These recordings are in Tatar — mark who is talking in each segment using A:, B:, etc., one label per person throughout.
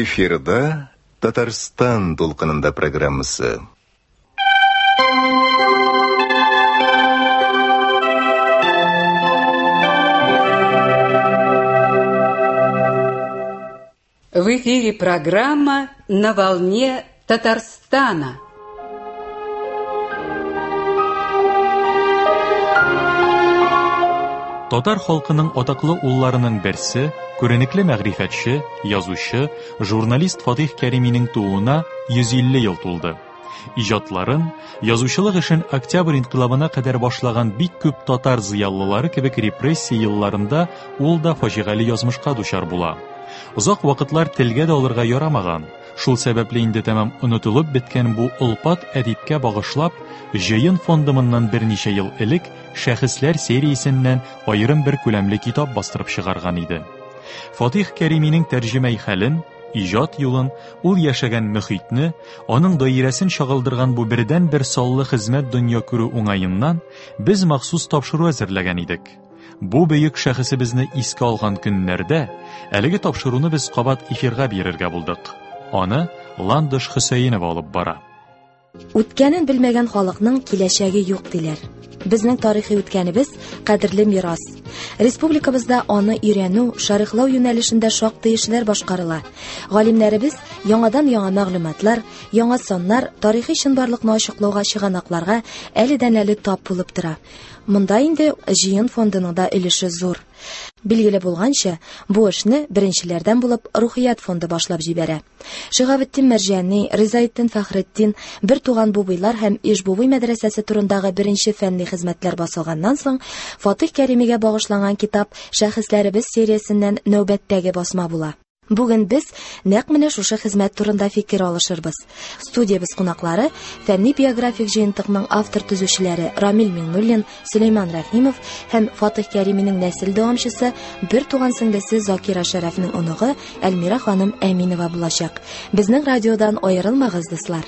A: Эфирда Татарстан толқынында программасы.
B: В эфире программа «На волне Татарстана».
C: Татар халкының атаклы улларының берсе, күренекле мәгърифәтче, язучы, журналист Фатих Кәриминең тууына 150 ел тулды. Иҗатларын, язучылык эшен Октябрь инкыйлабына кадәр башлаган бик күп татар зыяллылары кебек репрессия елларында ул да фаҗигале язмышка дучар була. Узак вакытлар телгә дә алырга ярамаган. Шул сәбәпле инде тәмам онытылып беткән бу олпат әдипкә багышлап, җыен фондымыннан берничә ел элек шәхесләр сериясеннән аерым бер күләмле китап бастырып чыгарган иде. Фатих Кәриминең тәрҗемәй хәлен, иҗат юлын, ул яшәгән мөхитне, аның даирәсен чагылдырган бу бердән-бер саллы хезмәт дөнья күрү уңаеннан без махсус тапшыру әзерләгән идек. Бу бөек шәхесебезне искә алган көннәрдә әлеге тапшыруны без кабат эфирга бирергә булдык. Аны Ландыш Хөсәенов алып бара.
D: Үткәнен белмәгән халыкның киләчәге юк диләр. Безнең тарихи үткәнебез кадерле мирас. Республикабызда аны өйрәнү, шарихлау юнәлешендә шактый эшләр башкарыла. Галимнәребез яңадан яңа мәгълүматлар, яңа саннар, тарихи чынбарлыкны ачыклауга чыганакларга әледән-әле тап булып тора. Монда инде җыен фондының да өлеше зур. Билгеле булганча, бу эшне беренчеләрдән булып Рухият фонды башлап җибәрә. Шиһабетдин Мәрҗани, Ризаетдин Фәхретдин, бер туган бубыйлар һәм Ишбубый мәдрәсәсе турындагы беренче фәнни хезмәтләр басылганнан соң, Фатих Кәримигә багышланган китап Шәхесләребез сериясеннән нәүбәттәге басма була. Бүген без нәкъ менә шушы хезмәт турында фикер алышырбыз. Студиябыз кунаклары фәнни биографик җыентыкның автор төзүчеләре Рамил Миңнуллин, Сөләйман Рәхимов һәм Фатих Кәриминең нәсел дәвамчысы бер туган сеңлесе Закира Шәрәфнең оныгы Әлмира ханым Әминова булачак. Безнең радиодан аерылмагыз, дуслар.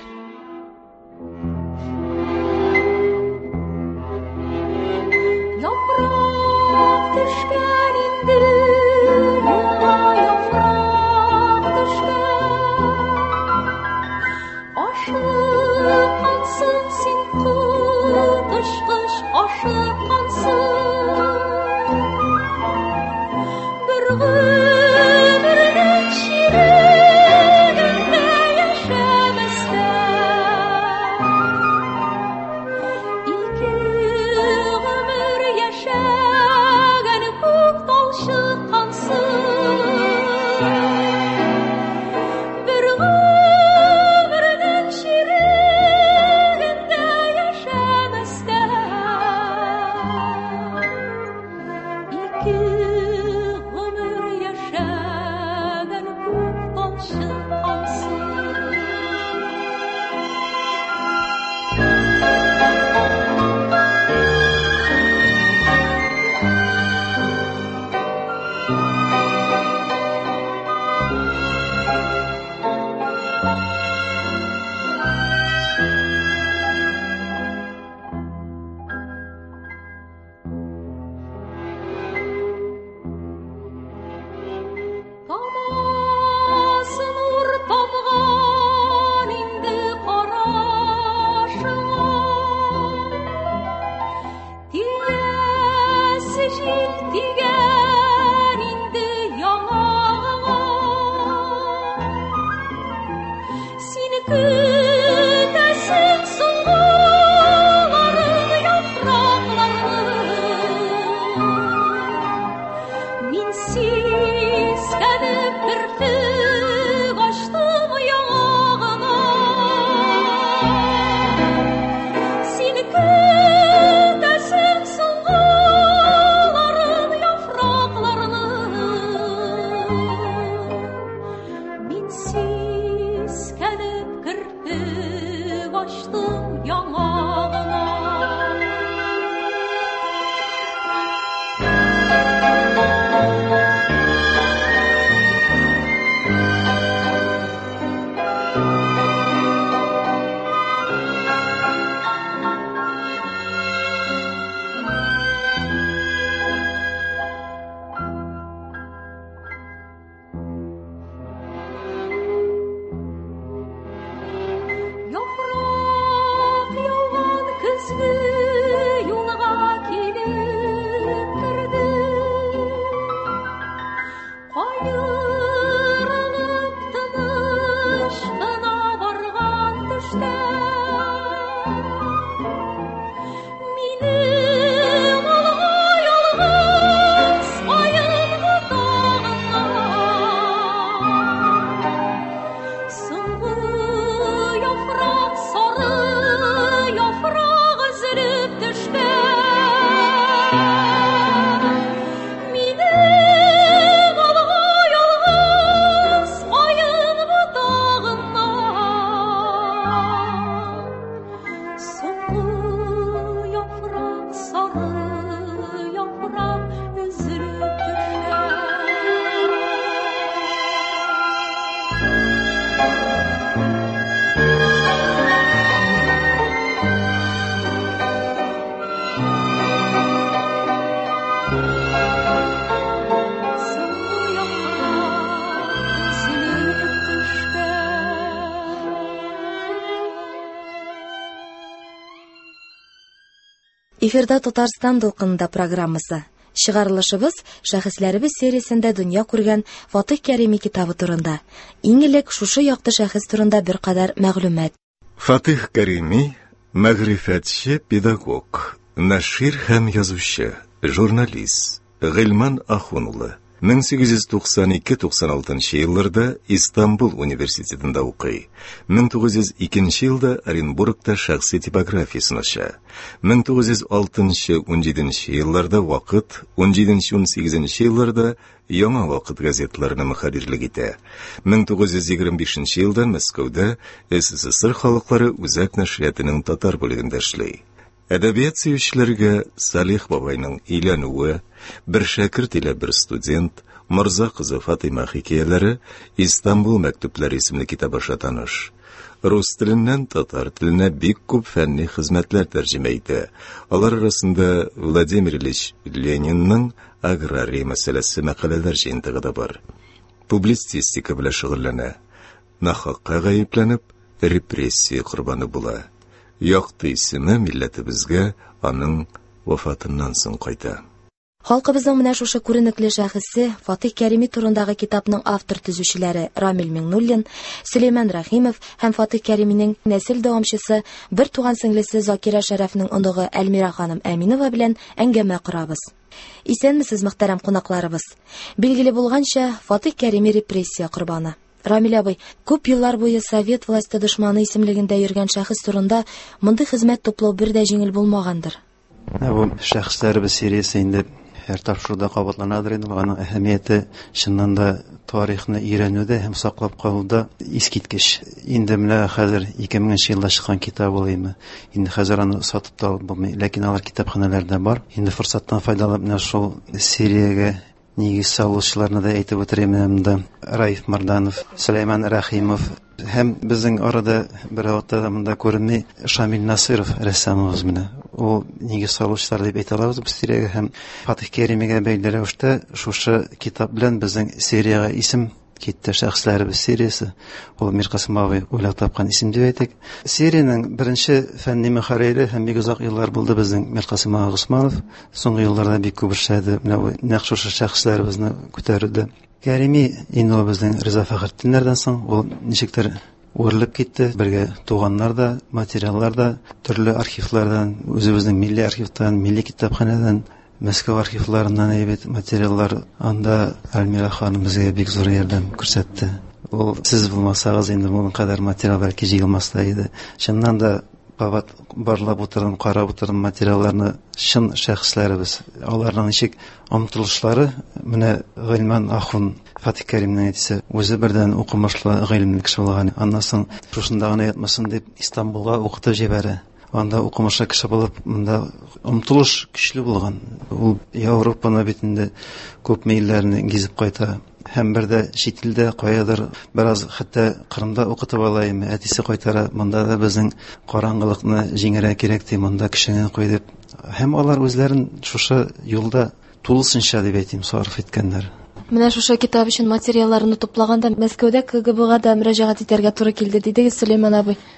D: Эфирда Татарстан дулкынында программасы. Чыгарылышыбыз шәхесләребез сериясендә дөнья күргән Фатих Кәрими китабы турында. Иң элек шушы якты шәхес турында бер кадәр мәгълүмат.
A: Фатих Кәрими мәгърифәтче педагог, нашир һәм язучы, журналист, Гыйльман Ахун улы. 1892-96 елларда Истанбул университетында укый. 1902 елда Оренбургта шәхси типографиясын ача. 1906-17 елларда Вакыт, 17-18 елларда Яңа Вакыт газетларына мөхәррирлек итә. 1925 елда Мәскәүдә СССР халыклары үзәк нәшриятының татар бүлегендә эшли. Әдәбият сөючеләргә Салих бабайның Өйләнүе, бер шәкерт илә бер студент, Морза кызы Фатыйма хикәяләре Истанбул мәктүбләре исемле китабы таныш. Рус теленнән татар теленә бик күп фәнни хезмәтләр тәрҗемә итә. Алар арасында Владимир Ильич Ленинның аграрий мәсьәләсе мәкаләләр җыентыгы да бар. Публицистика белән шөгыльләнә. Нахакка гаепләнеп, репрессия корбаны була. Якты исеме милләтебезгә аның вафатыннан соң кайта.
D: Халкыбызның менә шушы күренекле шәхесе Фатих Кәрими турындагы китапның автор төзүчеләре Рамил Миңнуллин, Сөләйман Рәхимов һәм Фатих Кәриминең нәсел дәвамчысы бер туган сеңлесе Закира Шәрәфнең оныгы Әлмира ханым Әминова белән әңгәмә корабыз. Исәнмесез, мөхтәрәм кунакларыбыз. Билгеле булганча, Фатих Кәрими репрессия корбаны. Рамил абый, күп еллар буе Совет власты дошманы исемлегендә йөргән шәхес турында мондый хезмәт туплау бер дә җиңел булмагандыр.
E: Бу шәхесләребез сериясе инде һәр тапшыруда кабатланадыр инде. Аның әһәмияте чыннан да тарихны өйрәнүдә һәм саклап калуда искиткеч. Инде менә хәзер 2000 елда чыккан китап булыймы. Инде хәзер аны сатып та булмый, ләкин алар китапханәләрдә бар. Инде форсаттан файдаланып менә шул сериягә нигез салучыларны да әйтеп үтерәм монда. Раиф Марданов, Сөләйман Рәхимов һәм безнең арада бер вакытта монда күренми Шамил Насыров рәссамыбыз менә. Ул нигез салучылар дип әйтә алабыз бу сериягә һәм Фатих Кәримигә бәйле рәвештә шушы китап белән безнең сериягә исем китте, шәхесләребез сериясе. Ул Миркасым абый уйлап тапкан исем дип әйтик. Сериянең беренче фәнни мөхәррире һәм бик озак еллар булды безнең Миркасым Госманов. Соңгы елларда бик күп эшләде. Менә нәкъ шушы шәхесләребезне күтәрде. Кәрими инде безнең Риза Фәхретдиннәрдән соң ул ничектер үрелеп китте. Бергә туганнар да, материаллар да, төрле архивлардан, үзебезнең милли архивтан, милли китапханәдән, Мәскәү архивларыннан әйбәт материаллар, анда Әлмира ханым безгә бик зур ярдәм күрсәтте. Ул сез булмасагыз инде моның кадәр материал бәлки җыелмас та иде. Чыннан да барлап утырдым, карап утырдым материалларны, шын шәхесләребез, аларның ничек омтылышлары, менә Гыйльман Ахун Фатих Кәримнең әйтисе, үзе бердән укымышлы, гыйлемле кеше булган. Аннан соң шушында гына ятмасын дип Истанбулга укытып җибәрә. Анда укымышлы кеше булып, монда омтылыш көчле булган. Ул Европаны битендә күп милләрне гизеп кайта. Һәм бер дә чит илдә каядыр бераз хәтта Кырымда укытып алайым, әтисе кайтара, монда да безнең караңгылыкны җиңәргә кирәк ди, монда кешене куй дип. Һәм алар үзләрен шушы юлда тулысынча дип әйтим сарыф иткәннәр.
D: Менә шушы китап өчен материалларны туплаганда Мәскәүдә КГБга да мөрәҗәгать итәргә туры килде дидегез, Сөләйман абый.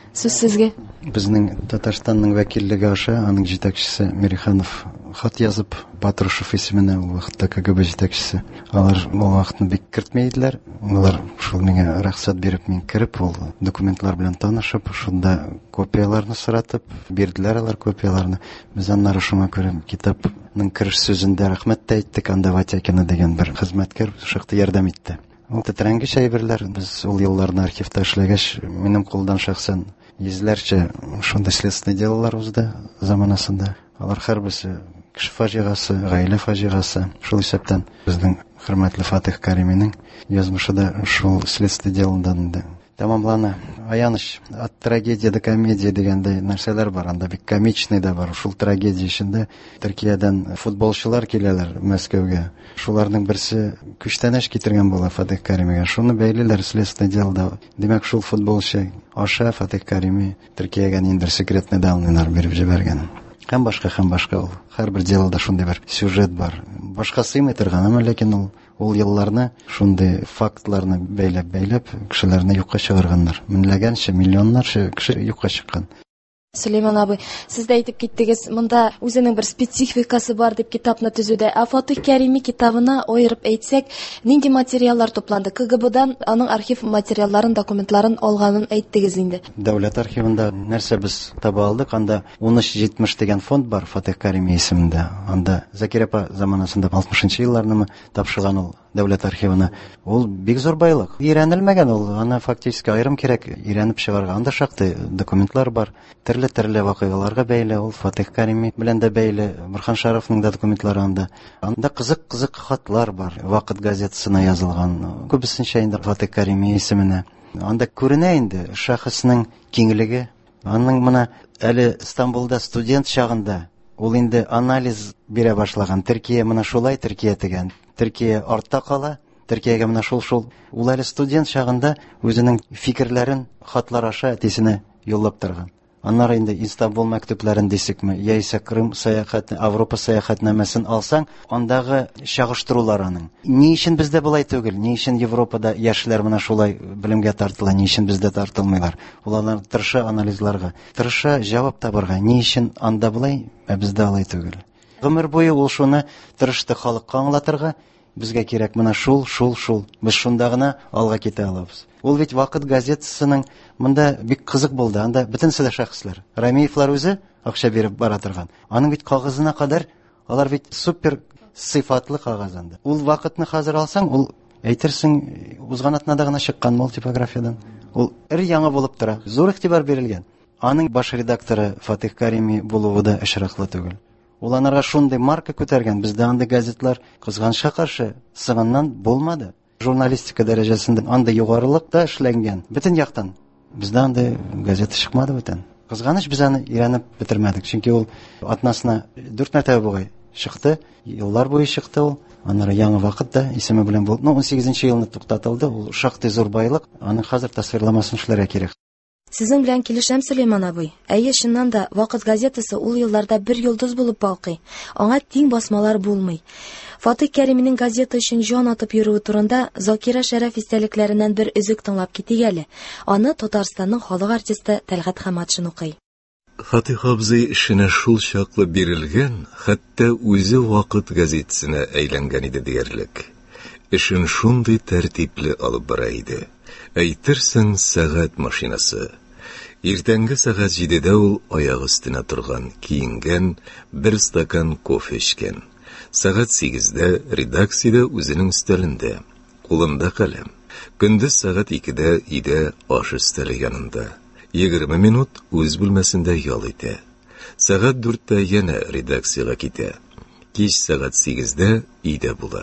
D: Сүз сезгә.
E: Безнең Татарстанның вәкиллеге аша аның җитәкчесе Мириханов хат язып, Патрушев исеменә ул вакытта КГБ җитәкчесе. Алар ул вакытны бик кертмәйделәр. Алар шул миңа рөхсәт биреп, мин кереп, ул документлар белән танышып, шунда копияларны соратып, бирделәр алар копияларны. Без аннары шуңа күрә китапның кереш сүзендә рәхмәт тә әйттек, анда Ватякина дигән бер хезмәткәр шактый ярдәм итте. Ул тетрәнгеч әйберләр, без ул елларны архивта эшләгәч, минем кулдан шәхсән йөзләрчә шунда следственный делалар узды заманасында. Алар һәрберсе кеше фаҗигасы, гаилә фаҗигасы. Шул исәптән безнең хөрмәтле Фатих Кариминың язмышы да шул следственный деладан инде тәмамлана. Аяныч, от трагедия до комедия дигәндәй нәрсәләр бар, анда бик комичный да бар. Шул трагедия эчендә Төркиядән футболчылар киләләр Мәскәүгә. Шуларның берсе күчтәнәш китергән була Фатих Каримигә. Шуны бәйлиләр следственный делда. Димәк, шул футболчы аша Фатих Карими Төркиягә ниндер секретный данныйлар биреп җибәргән. Һәм башка ул. Һәрбер делада шундый бер сюжет бар. Башка сыймый торган, ләкин ул елларны шундый фактларны бәйләп кешеләрне юкка чыгарганнар. Меңләгәнчә, миллионнарча кеше юкка чыккан.
D: Сөләйман абый, сез дә әйтеп киттегез, монда үзенең бер спецификасы бар дип китапны төзүдә. Фатих Карими китабына аерып әйтсәк, нинди материаллар топланды? КГБдан аның архив материалларын, документларын алганын әйттегез инде.
E: Дәүләт архивында нәрсә без таба алдык? Анда 1370 дигән фонд бар Фатих Карими исемендә. Анда Закир апа заманасында 60-нчы елларны тапшырган ул дәүләт архивына. Ул бик зур байлык. Өйрәнелмәгән ул. Аны фактически аерым кирәк өйрәнеп чыгарга. Анда шактый документлар бар. Төрле вакыйгаларга бәйле, ул Фатих Карими белән дә бәйле. Борхан Шарафның да документлары анда. Анда кызык хатлар бар. Вакыт газетасына язылган. Күбесенчә инде Фатих Карими исеменә. Анда күренә инде шәхеснең киңлеге. Аның моны әле Стамбулда студент чагында ул инде анализ бирә башлаган. Төркия моны шулай Төркия дигән. Төркия артта кала. Төркиягә менә шул ул әле студент чагында үзенең фикерләрен хатлар аша әтисенә юллап торган. Аннары инде Истанбул мәктүбләрен дисекме, яисә Крым сәяхәтен, Европа сәяхәтнамәсен алсаң, андагы чагыштырулар аның. Ни өчен бездә булай түгел? Ни өчен Европада яшьләр менә шулай белемгә тартыла? Ни өчен бездә тартылмыйлар? Уларны тырыша анализларга, тырыша җавап табарга. Ни өчен анда булай, ә бездә алай түгел? Гомер буе ул шуны тырышты халыкка аңлатырга. Безгә кирәк менә шул. Без шунда гына алга китә алабыз. Ул бит Вакыт газетасының монда бик кызык булды. Анда бөтен шәхесләр, Рамиевлар үзе акча биреп бара торган. Аның бит кагызына кадәр алар бит супер сыйфатлы кагыз анда. Ул Вакытны хәзер алсаң, ул әйтерсең узган атнада гына чыккан мол типографиядан. Ул яңа булып тора. Зур игътибар бирелгән. Аның баш редакторы Фатих Карими булуы да эшраклы түгел. Ул анарга шундый марка күтәргән. Бездә анда газетлар кызганычка каршы сыгыннан булмады. Журналистика дәрәҗәсендә анда югарылык та эшләнгән. Бөтен яктан. Бездә анда газета чыкмады бүтән. Кызганыч, без аны өйрәнеп бетермәдек. Чөнки ул атнасына 4 мәртәбә бугай чыкты. Еллар буе чыкты ул. Аннары яңа Вакыт да исеме белән булды. 18нче елны туктатылды. Ул шактый зур байлык. Аны хәзер тасвирламасын эшләргә кирәк.
D: Сезнең белән килешәм, Сөләйман абый. Әйе, чыннан да Вакыт газетасы ул елларда бер йолдыз булып балкый. Аңа тиң басмалар булмый. Фатих Кариминең газета өчен җан атып йөрүе турында Закира Шәрәф истәлекләреннән бер үзек тыңлап китик әле. Аны Татарстанның халык артисты Тәлгать Хаматшин укый.
A: Фатих абзый эшенә шул чаклы бирелгән, хәтта үзе Вакыт газетасына әйләнгән иде диярлек. Эшен шундый тәртипле алып бара иде. Әйтерсең, сәгать машинасы. Иртәнге сәгать 7дә ул аяк өстенә торган, киенгән, бер стакан кофе эчкән. Сәгать 8дә редакциядә үзенең өстәлендә, кулында каләм. Көндез сәгать 2дә өйдә аш өстәле янында. 20 минут үз бүлмәсендә ял итә. Сәгать 4дә янә редакциягә китә. Кич сәгать 8дә өйдә була.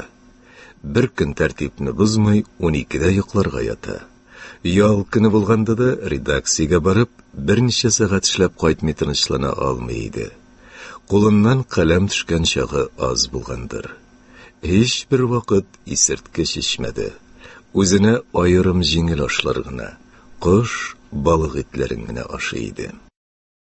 A: Бер көн тәртипне бозмый 12дә йокларга ята. Ял көне булганда да редакциягә барып, берничә сәгать эшләп кайтмый тынычлана алмый иде. Кулыннан каләм төшкән чагы аз булгандыр. Һич бер вакыт исерткеч эчмәде. Үзенә аерым җиңел ашлар гына, кош, балык итләрен генә ашый иде.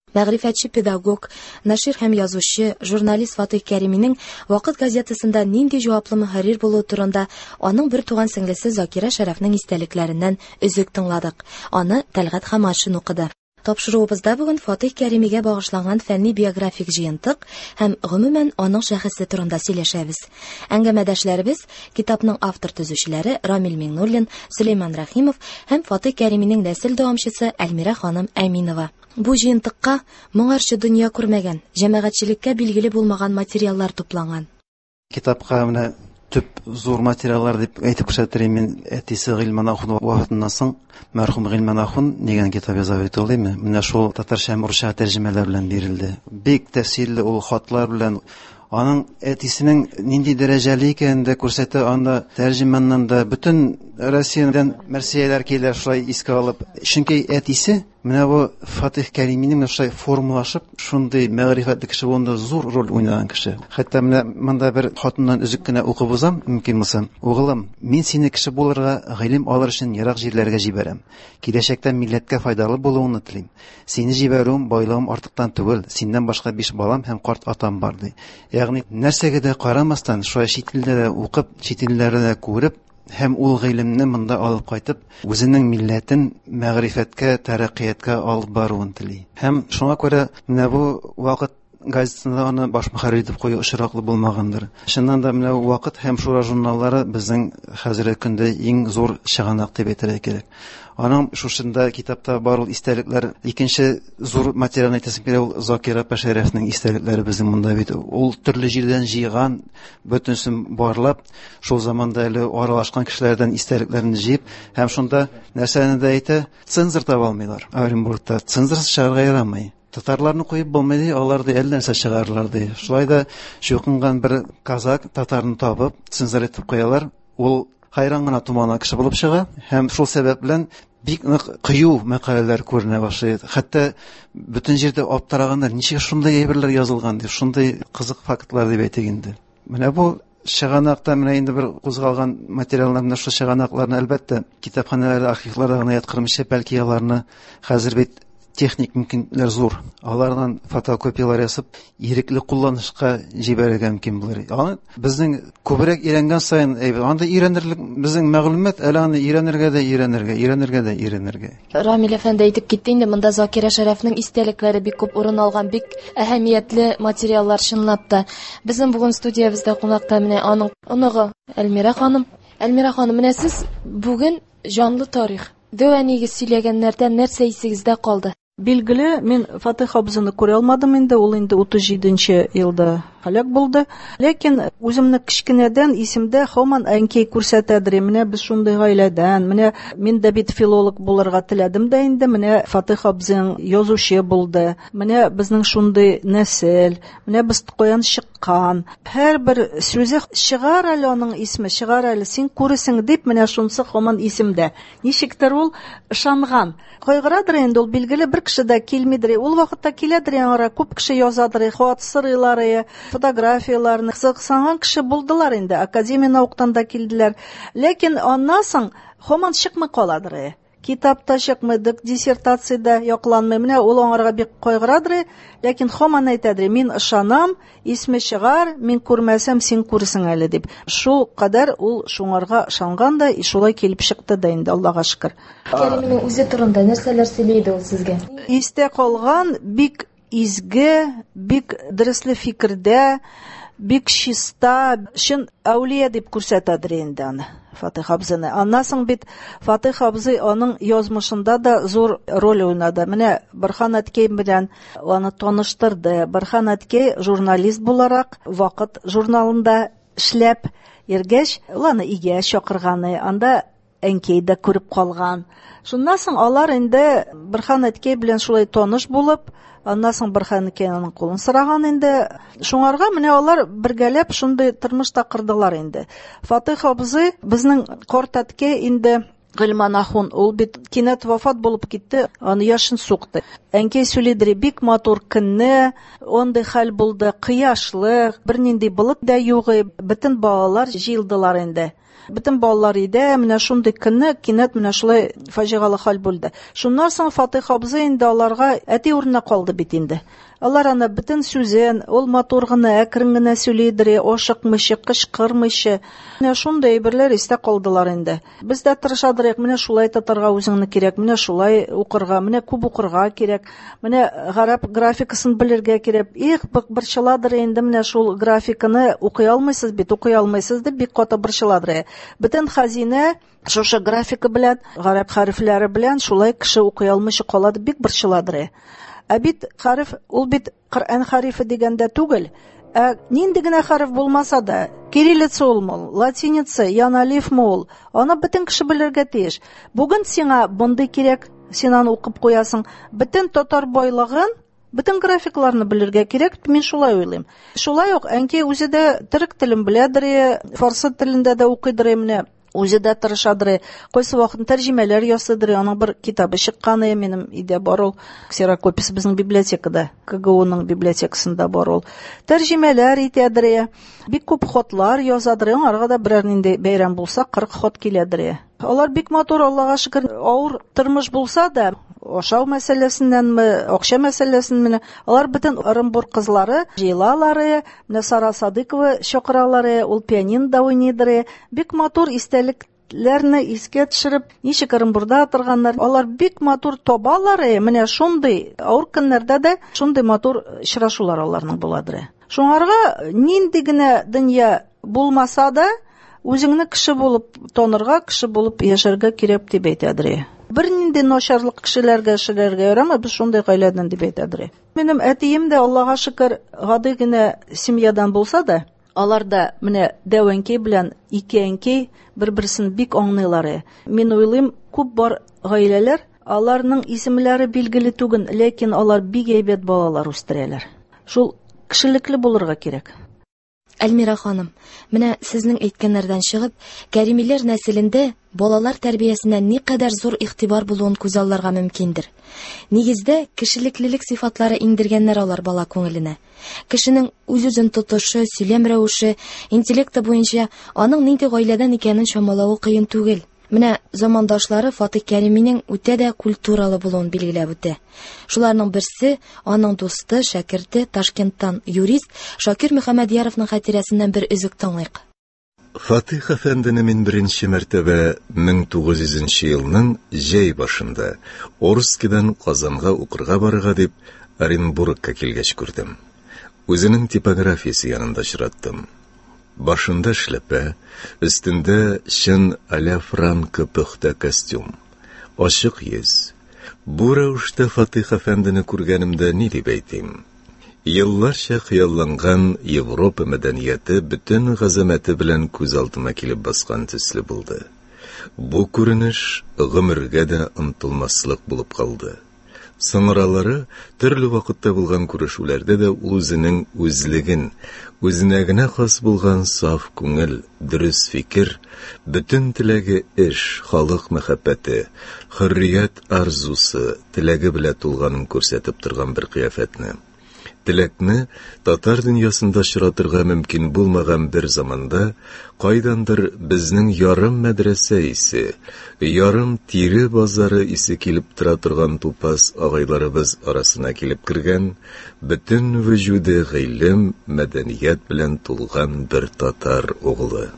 D: Мәгърифәтче педагог, нашир һәм язучы, журналист Фатих Кәриминең Вакыт газетасында нинди җаваплы мөхәррир булуы турында аның бер туган сеңлесе Закира Шәрәфнең истәлекләреннән өзек тыңладык. Аны Тәлгать Хамашин укыды. Тапшыруыбызда бүген Фатих Кәримигә багышланган фәнни биографик җыентык һәм гомумән аның шәхесе турында сөйләшәбез. Әңгәмәдәшләребез китапның автор төзүчеләре Рамил Миңнуллин, Сөләйман Рәхимов һәм Фатих Кәриминең нәсел дәвамчысы Әлмирә ханым Әминова. Бу җыентыкка моңарчы дөнья күрмәгән, җәмәгатьчелеккә билгеле булмаган материаллар тупланган.
E: Китапка менә төп зур материаллар дип әйтеп күрсәтерим мин. Әтисе Гыйльман ахун вафатыннан соң мәрхүм Гыйльман ахун дигән китап яза бит ул, диме? Менә шул татарча һәм урысча тәрҗемәләр белән бирелде. Бик тәфсилле ул хатлар белән аның әтисенең нинди дәрәҗәле икәнен дә күрсәтә, анда тәрҗемәннән дә бөтен Россиядән мәрсияләр килә шулай искә алып. Чөнки әтисе менә бу Фатих Кәриминең шулай формулашып, шундый мәгърифәтле кеше булганда зур роль уйнаган кеше. Хәтта менә монда бер хатыннан үзек кенә укып узам, мөмкин булса. Угылым, мин сине кеше булырга, гыйлем алыр өчен ерак җирләргә җибәрәм. Киләчәктә милләткә файдалы булуыңны телим. Сине җибәрүем, байлыгым артыктан түгел. Синнән башка 5 балам һәм карт атам бар ди. Ягъни нәрсәгә дә карамастан, шулай чит илдә дә укып, чит илләрдә дә күреп, һәм ул гыйлемне монда алып кайтып, үзенең милләтен мәгърифәткә, тәрәккыятькә алып баруын тели. Һәм шуңа күрә менә бу Вакыт газетасында аны баш мөхәррир итеп кую очраклы булмагандыр. Чыннан да менә Вакыт һәм Шура журналлары безнең хәзерге көндә иң зур чыганак дип әйтергә кирәк. Аның шушында китапта бар ул истәлекләр, икенче зур материалны әйтәсем килә, ул Закира Шәрәфнең истәлекләре безнең монда бит. Ул төрле җирдән җыйган, бөтенсен барлап, шул заманда әле аралашкан кешеләрдән истәлекләрне җыеп, һәм шунда нәрсәне дә әйтә, цензор таба алмыйлар. Оренбургта цензорсыз чыгарга ярамый. Татарларны куеп булмый, аларды әллә нәрсә чыгарырлар ди. Шулай да чукынган бер казак татарны табып, цензор итеп куялар. Ул хайран гына тумана кеше булып чыга, һәм шул сәбәп белән бик нык кыю мәкаләләр күренә башлый. Хәтта бөтен җирдә аптыраганнар, ничек шундай әйберләр язылган дип, шундай кызык фактлар дип әйтик инде. Менә бу чыганакта менә инде бер кузгалган материалларны, шул чыганакларны әлбәттә китапханәләрдә, архивларда гына яткырмыйча, бәлки аларны хәзер бит техник мөмкинлекләр зур. Алардан фотокопиялар ясап, ирекле кулланышка җибәрергә мөмкин булыр. Аны безнең күбрәк өйрәнгән саен, анда өйрәнерлек безнең мәгълүмат, әле аны өйрәнергә дә.
D: Рамил әфәнде әйтеп китте инде, монда Закира Шәрәфнең истәлекләре бик күп урын алган, бик әһәмиятле материаллар чынлап та. Безнең бүген студиябызда кунакта менә аның оныгы Әлмирә ханым. Әлмирә ханым, менә сез бүген җанлы тарих, дәванигез сөйләгәннәрдән нәрсә исегездә калды?
F: Билгеле, мин Фатих абзыйны күрә алмадым инде, ул инде 37нче елда һәлак булды. Ләкин үземне кичкенәдән исемдә һаман әнкәй күрсәтәдер. Менә без шундый гаиләдән, менә мин дә бит филолог булырга теләдем дә инде, менә Фатих абзый язучы булды. Менә безнең шундый нәсел, менә без каян чыккан. Һәрбер сүзе чыгар әле аның исме, чыгар әле син күресең дип, менә шунсы һаман исемдә. Ничектер ул ышанган. Кайгырадыр инде ул, билгеле бер кеше дә килмидер. Ул вакытта киләдер аңара күп кеше язадыр, хат сырыйлары, фотографияларны кызыксанган кеше булдылар инде. Академия науктан да килделәр. Ләкин аннан соң һаман чыкмый каладыр. Китапта чыкмыйдык, диссертациядә якланмый. Менә ул аңарга бик кайгырадыр, ләкин һаман әйтәдер: "Мин ышанам, исме чыгар, мин күрмәсәм син күрсең әле" дип. Шул кадәр ул шуңарга ышанган да, шулай килеп чыкты да инде, Аллага шөкер.
D: Кәриминең үзе турында нәрсәләр сөйләде ул сезгә?
F: Истә калган бик изге, бик дөрестле фикердә, бик чиста, чын әүлия дип күрсәтәдер инде аны. Фатих абзыйны. Аннан соң бит Фатих абзый аның язмышында да зур роль уйнады. Менә Борһан әткәй белән аны таныштырды. Борһан әткәй журналист буларак Вакыт журналында эшләп йөргәч, аны игә чакырганы, анда әнкәй дә күреп калган. Шуннан соң алар инде Борһан әткәй белән шулай таныш булып, аннан соң Борһан әткәй аның кулын сораган инде. Шуңарга менә алар бергәләп шундый тормышта кырдылар инде. Фатих абзый безнең карт әткәй инде Гыйльман ахун, ул бит кинәт вафат булып китте, аны яшын сукты. Әнкәй сөйләдер, бик матур көнне, ондай хәл булды, кыяшлы, бернинди булык да югы, бөтен балалар җыелдылар инде. Бөтен балалар иде, менә шундый көнне кинәт менә шулай фаҗигале хәл булды. Шуннан соң Фатих абзый инде аларга әти урынына калды бит инде. Алар аны бөтен сүзен, ул матур гына, әкрен генә сөйлидер, ашыкмыйча, кычкырмыйча. Менә шундый әйберләр истә калдылар инде. Без дә тырышадырык, менә шулай татарга үзеңне кирәк, менә шулай укырга, менә күп укырга кирәк, менә гарәп графикасын белергә кирәк. Их, борчыладыр инде менә шул графиканы укый алмыйсыз бит, укый алмыйсыз дип бик каты борчыладыр. Бөтен хәзинә шушы графика белән, гарәп хәрефләре белән шулай кеше укый алмыйча кала дип бик борчыладыр. Ә бит хәреф, ул бит Коръән хәрефе дигәндә түгел. Нинди генә хәреф булмаса да, кириллица улмы, латиница, яналиф мул, аны бөтен кеше белергә тиеш. Бүген сиңа мондый кирәк, син аны укып куясың. Бөтен татар байлыгын, бөтен графикларны белергә кирәк, мин шулай уйлыйм. Шулай ук әнкәй үзе дә төрек телен беләдер, фарсы телендә дә укыйдыр менә. Үзе дә тырышадыр. Кайсы вакыт тәрҗемәләр ясыйдыр. Аның бер китабы чыккан, минем өйдә бар ул. Ксерокопиясе безнең библиотекада, КГУның библиотекасында бар ул. Тәрҗемәләр итәдер. Бик күп хатлар язадыр. Арга да берәр нинди бәйрәм булса 40 хат киләдер. Алар бик матур, Аллага шөкер, авыр тормыш булса да, ашау мәсьәләсеннәнме, акча мәсьәләсеннәнме, алар бөтен Орынбур кызлары, җыелалары, менә Сара Садыкова чакыралары, ул пианино да уйныйдыр. Бик матур истәлекләрне искә төшереп, ничек Орынбурда торганнар, алар бик матур табалар. Менә шундый авыр көннәрдә дә шундый матур очрашулар аларның буладыр. Шуңарга нинди генә дөнья булмаса да, үзеңне кеше булып танырга, кеше булып яшәргә кирәк дип әйтәдер. Бер нинди начарлык кешеләргә эшләргә ярамый, без шундый гаиләдән дип әйтәдер. Минем әтием дә, Аллага шөкер, гади генә семьядан булса да, алар да менә дәвәнкәй белән ике әнкәй бер-берсен бик аңлыйлар. Мин уйлыйм, күп бар гаиләләр, аларның исемләре билгеле түгел, ләкин алар бик әйбәт балалар үстерәләр. Шул кешелекле булырга кирәк.
D: Әлмира ханым, менә сезнең әйткәннәрдән чыгып, Кәримиләр нәселендә балалар тәрбиясенә никадәр зур игътибар булуын күз алларга мөмкиндер. Нигездә, кешелеклелек сыйфатлары иңдергәннәр алар бала күңеленә. Кешенең үз-үзен тотышы, сөйләм рәвеше, интеллекты буенча аның нинди гаиләдән икәнен чамалавы кыен түгел. Менә замандашлары Фатих Кәриминең үтә дә культуралы булуын билгеләп үтә. Шуларның берсе, аның дусты, шәкерте, Ташкенттан юрист Шакир Мөхәммәдияровның хатирәсеннән бер өзек тыңлыйк.
A: Фатих әфәндене мин беренче мәртәбә 1900 елның җәй башында Орскидан Казанга укырга барырга дип Оренбургка килгәч күрдем. Үзенең типографиясе янында очраттым. Башында шляпа, өстендә чын Аля Франко пөхтә костюм. Ачык йөз. Бу рәвештә Фатих әфәндене күргәнемдә ни дип әйтим? Елларча хыялланган Европа мәдәнияте бөтен газамәте белән күз алдыма килеп баскан төсле булды. Бу күренеш гомергә дә онытылмаслык булып калды. Соңралары төрле вакытта булган күрешүләрдә дә үзенең үзлеген, үзенә генә хас булган саф күңел, дөрес фикер, бөтен теләге эш, халык мәхәббәте, хөррият арзусы, теләге белән тулганын күрсәтеп торган бер кыяфәтне. Теләкне татар дөньясында очратырга мөмкин булмаган бер заманда кайдандыр безнең ярым мәдрәсә исе, ярым тире базары исе килеп тора торган тупас агайларыбыз арасына килеп кергән, бөтен вөҗүде гыйлем, мәдәният белән тулган бер татар угылы.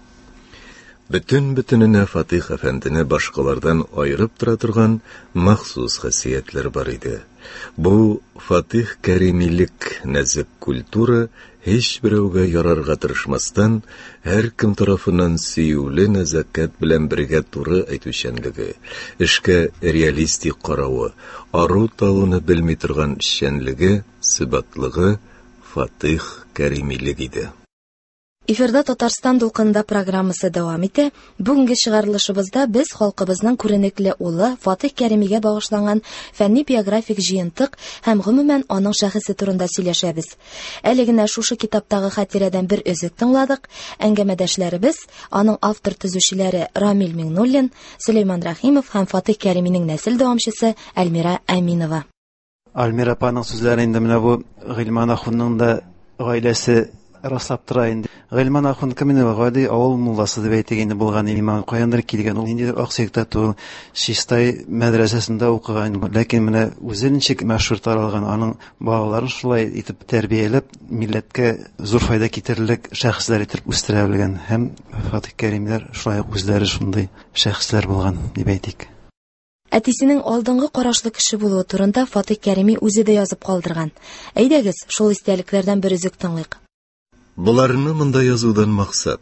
A: Бөтен-бөтененә Фатих әфәндене башкалардан айырып тора торган махсус хасиятләр бар иде. Бу Фатих Кәримилек нәзек культура һич берәүгә ярарга тырышмастан, һәркем тарафыннан сөюле нәзакәт белән бергә туры әйтүчәнлеге, эшкә реалистик каравы, ару-талуны белми торган эшчәнлеге, сыбатлыгы Фатих Кәримилек иде.
D: Эфирда Татарстан дулкынында программасы дәвам итә. Бүгенге чыгарылышыбызда без халкыбызның күренекле улы Фатих Кәримигә багышланган фәнни биографик җыентык һәм гомумән аның шәхесе турында сөйләшәбез. Әле генә шушы китаптагы хатирәдән бер өзек тыңладык. Әңгәмәдәшләребез, аның автор төзүчеләре Рамил Миңнуллин, Сөләйман Рәхимов һәм Фатих Кәриминең нәсел дәвамчысы Әлмира Әминова.
E: Әлмира апаның сүзләре инде менә бу Гыйльман ахунның да гаиләсе раслап тора инде. Гыйльман ахун кемне гади авыл мулласы дип әйтегән булган имам каяндыр килгән. Ул инде Аксөйдә ту Шистай мәдрәсәсендә укыган, ләкин менә үзенчә мәшһүр таралган, аның балаларын шулай итеп тәрбияләп, милләткә зур файда китерерлек шәхесләр итеп үстерә белгән. Һәм Фатих Кәримләр шулай үзләре шундый шәхесләр булган дип әйтик.
D: Әтисенең алдынгы карашлы кеше булуы турында Фатих Кәрими үзе дә язып калдырган. Әйдәгез, шул истәлекләрдән бер үзек тыңлыйк.
A: Буларны монда язудан максат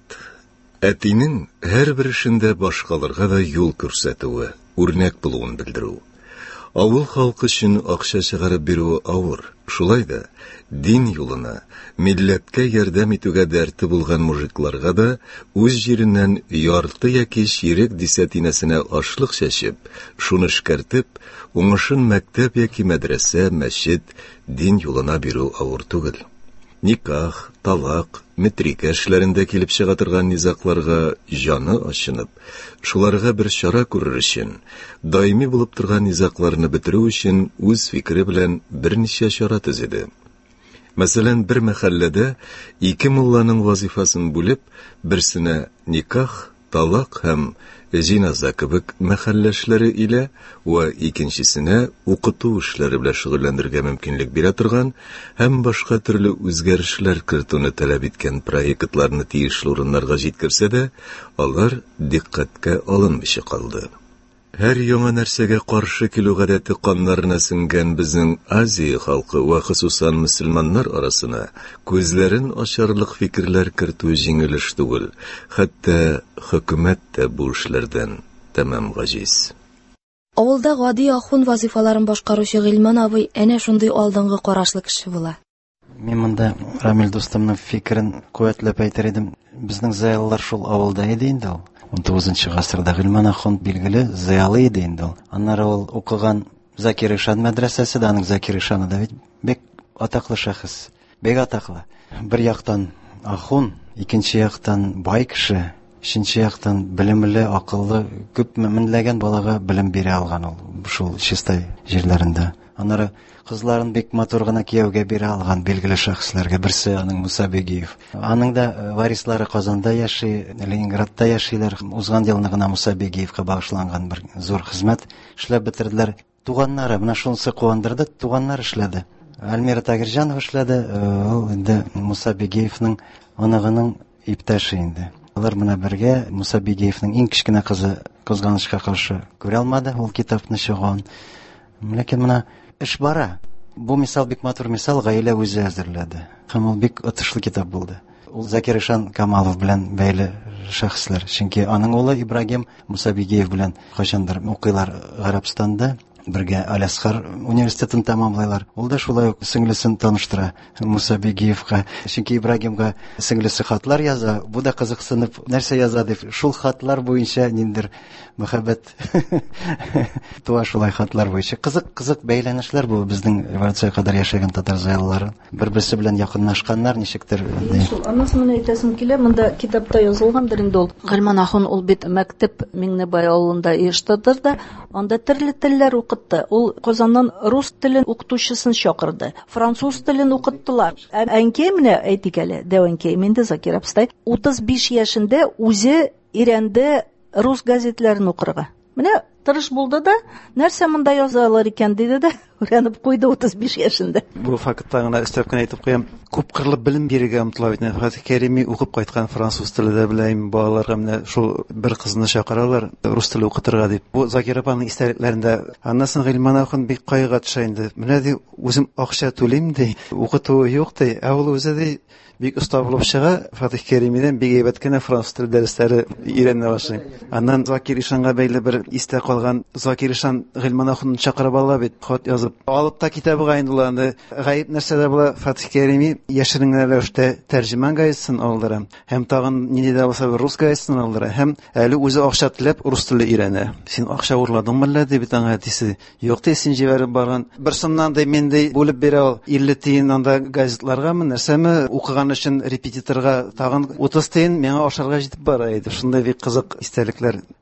A: әтинең һәрбер эшендә башкаларга да юл күрсәтүе, үрнәк булуын белдерү. Авыл халкы өчен акча чыгарып бирү авыр. Шулай да дин юлына, милләткә ярдәм итүгә дәрте булган мужикларга да үз җиреннән ярты яки чирек дисәтинәсенә ашлык чәчеп, шуны эшкәртеп, уңышын мәктәп яки мәдрәсә, мәчет, дин юлына бирү авыр түгел. Никах, талак, метрика эшләрендә килеп чыга торган низакларга җаны ачынып, шуларга бер чара күрер өчен, даими булып торган низакларны бетерү өчен үз фикере белән берничә чара төзеде. Мәсәлән, бер мәхәлләдә 2 мулланың вазифасын бүлеп, берсенә никах, талак һәм җиназа кебек мәхәлләшләре илә, ва икенчесенә укыту эшләре белән шөгыльләнергә мөмкинлек бирә торган һәм башка төрле үзгәрешләр кертүне таләп иткән проектларны тиешле урыннарга җиткерсә дә, алар диккатькә алынмыйча калды. Һәр яңа нәрсәгә каршы килү гадәте каннарына сеңгән безнең Азия халкы ва хусусан мөселманнар арасына күзләрен ачарлык фикерләр кертү җиңел эш түгел, хәтта хөкүмәт тә бу эшләрдән тәмам гаҗиз.
D: Авылда гади ахун вазифаларын башкаручы Гыйльман абый әнә шундый алдынгы карашлы кеше була.
E: Мин монда Рамил дустымның фикерен куәтләп әйтер идем. Безнең зыялылар шул авылда иде инде ул. 19 гасырда Гыйльман ахан билгеле зыялы иде инде ул. Аннары ул укыган Закир Ишан мәдрәсәсе, аның Закир Ишаны да бик атаклы шәхес, бик атаклы. Бер яктан ахун, икенче яктан бай кеше, өченче яктан белемле, акыллы, күп меңләгән балага белем бирә алган ул шул Шистай җирләрендә. Аннары кызларын бик матур гына кияүгә бирә алган билгеле шәхесләргә берсе аның Муса Бегиев. Аның да варислары Казанда яши, Ленинградта яшиләр. Узган елны гына Муса Бегиевка багышланган бер зур хезмәт эшләп бетерделәр. Туганнары менә шунысы куандырды, туганнар эшләде. Альмира Тагирҗанова эшләде, ул инде Муса Бегиевның аныгының иптәше инде. Алар менә бергә Муса Бегиевның иң кичкенә кызы кызганычка каршы күрә алмады ул китапны чыган. Ләкин менә эш бара. Бу мисал бик матур мисал, гаилә үзе әзерләде. Һәм ул бик отышлы китап булды. Ул Закир Ишан Камалов белән бәйле шәхесләр. Чөнки аның улы Ибрагим Муса Бегиев белән кайчандыр укыйлар Гарәбстанда. Бергә Алясхар университетын тәмамлайлар. Ул да шулай ук сеңлесен таныштыра Муса Бегиевка. Чөнки Ибрагимга сеңлесе хатлар яза, бу да кызыксынып, нәрсә яза дип, шул хатлар буенча ниндер мәхәббәт туа шулай хатлар буенча. Кызык бәйләнешләр бу безнең революция кадәр яшәгән татар зыялылары. Бер-берсе белән якынлашканнар, ничектер.
F: Анасын менә әйтәсем килә, монда китапта язылгандыр инде ул. Гыйльман ахан ул бит мәктәп Миңнебай авылында оештырды да, анда төрле телләр укытты. Ул Казаннан рус телен укытучысын чакырды. Француз телен укыттылар. Әнкәй менә әйтик әле, дәвәнкәй минде Закир абыстай 35 яшендә үзе өйрәнде рус газетләрен укырга. Менә тырыш булды да, нәрсә монда язалар икән диде дә, өйрәнеп куйды 35 яшендә.
E: Бу фактта гына өстәп кенә әйтеп куям. Күп кырлы белем бирергә омтыла бит. Фатих Кәрими укып кайткан француз телендә беләм, балаларга менә шул бер кызны чакыралар рус теле укытырга дип. Бу Закир апаның истәлекләрендә. Аннан соң Гыйльман ахан бик кайгыга төшә инде. Менә ди үзем акча түлим ди, укытуы юк ди. Ә ул үзе ди бик оста булып чыга. Фатих Кәримидән бик әйбәт кенә француз теле дәресләре өйрәнә башлый. Аннан Закир Ишанга бәйле бер истә калган Закир Ишан Гыйльман аханны чакырып ала бит, хат язып. Алып та китабыга инде ул. Гаип нәрсәдә була Фатих Кәрими яшерен рәвештә тәрҗеман газетасын алдыра. Һәм тагын нинди дә булса рус газетасын алдыра. Һәм әле үзе акча теләп рус теле өйрәнә. Син акча урладыңмы әллә дип аңа әтисе. Юк ди, син җибәреп барган. Бер сумнан да менде бүлеп бирә ул 50 тиен анда газетларгамы, нәрсәме укыган өчен репетиторга тагын 30 тиен миңа ашарга җитеп бара иде. Шундай бик кызык истәлекләр